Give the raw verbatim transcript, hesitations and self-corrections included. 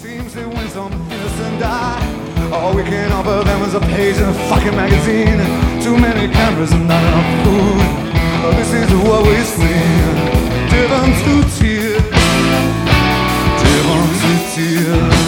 Seems that when some innocent die, all we can offer them is a page in a fucking magazine. Too many cameras and not enough food. But this is what we swing. Driven to tears. Driven to tears.